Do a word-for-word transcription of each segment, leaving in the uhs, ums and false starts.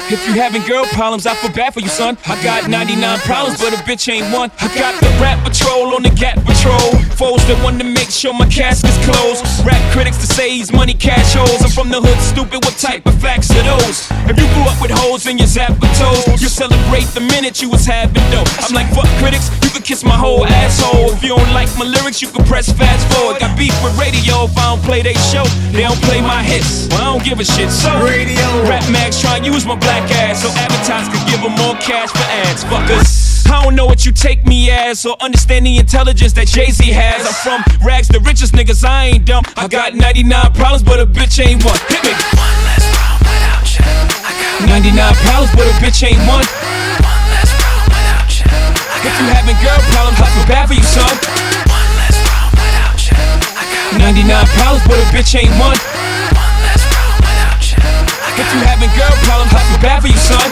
If you having girl problems, I feel bad for you, son. I got ninety-nine problems, but a bitch ain't one. I got the rap patrol on the Gap Patrol. Foes that want to make sure my casket's closed. Rap critics to say he's money cash holes. I'm from the hood, stupid, what type of facts are those? If you grew up with hoes in your zapper toes, you celebrate the minute you was having dough. I'm like, fuck critics, you can kiss my whole asshole. If you don't like my lyrics, you can press fast forward. Got beef with radio if I don't play they show. They don't play my hits, well I don't give a shit. So radio rap mags try and use my black ass so advertisers can give them more cash for ads. Fuckers, I don't know what you take me as or understand the intelligence that Jay-Z has. I'm from rags, the richest niggas, I ain't dumb. I got ninety-nine problems, but a bitch ain't one. Hit me. One less problem without you. I got ninety-nine problems, but a bitch ain't one. One less problem without you. I got If you having girl problems, I feel bad for you, son. One less problem without you. I got ninety-nine problems, but a bitch ain't one. One less problem without you. I If got you having girl problems, I feel bad for you, son.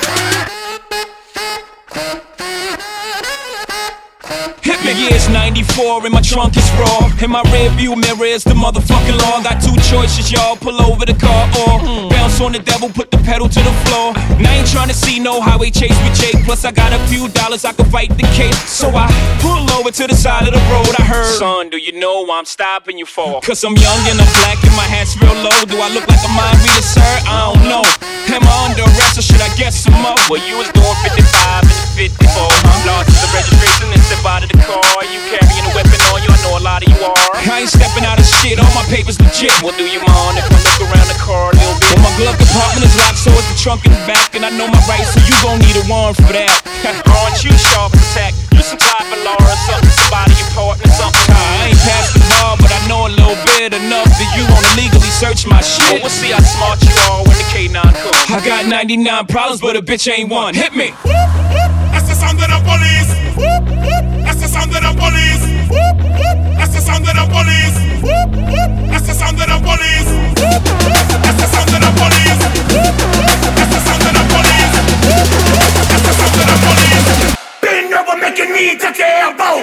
Hit me. The year's ninety-four and my trunk is raw. In my rear view mirror is the motherfucking law. Got two choices, y'all. Pull over the car or mm. bounce on the devil, put the pedal to the floor. And I ain't trying to see no highway chase with Jake. Plus I got a few dollars, I can fight the case. So I pull over to the side of the road. I heard, son, do you know why I'm stopping you for? Cause I'm young and I'm black and my hat's real low. Do I look like a mind reader, sir? I don't know. Am I under arrest or should I get some more? Well, you was doing fifty-five and fifty-four. Lost the registration and step out of the car. You carrying a weapon on you, I know a lot of you are. I ain't stepping out of shit, all my papers legit. Well, do you mind if I look around the car a little bit? Well, my glove compartment is locked, so it's the trunk in the back. And I know my rights, so you gon' need a warrant for that. Aren't you sharp attack? You some type of law or something, somebody important or something. I ain't past the bar, but I know a little bit enough that you wanna legally search my shit. Well, we'll see how smart you are when the K nine comes. I got ninety-nine problems, but a bitch ain't one. Hit me. That's the sound of the police. That's the sound of the police. That's the sound of the police. That's the sound of the police. That's the sound of the police. That's the sound of the police. That's the sound of the police. Been over making me to care about.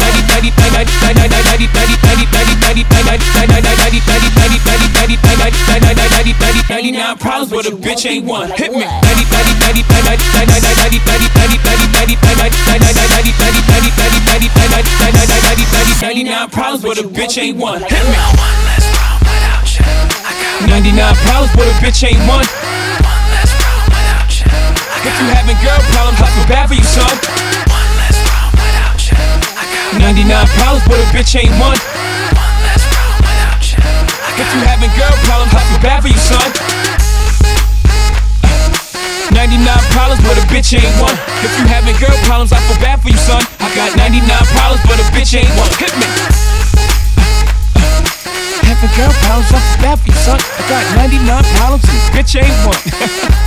ninety-nine problems, but a bitch ain't one. Hit me. ninety-nine problems, but a bitch ain't one. Hit me. one less problem without you. I got ninety-nine problems, but a bitch ain't one. one less problem without you. I If got you having girl problems, I feel bad for you, son. one less problem without you. I got ninety-nine problems, but a bitch ain't one. one less problem without you. I If got you having girl problems, I feel bad for you, son. ninety-nine problems, but a bitch ain't one. If you having girl problems, I feel bad for you, son. I got ninety-nine problems, but a bitch ain't one. Hit me. Having girl problems, I feel bad for you, son. I got ninety-nine problems, and a bitch ain't one.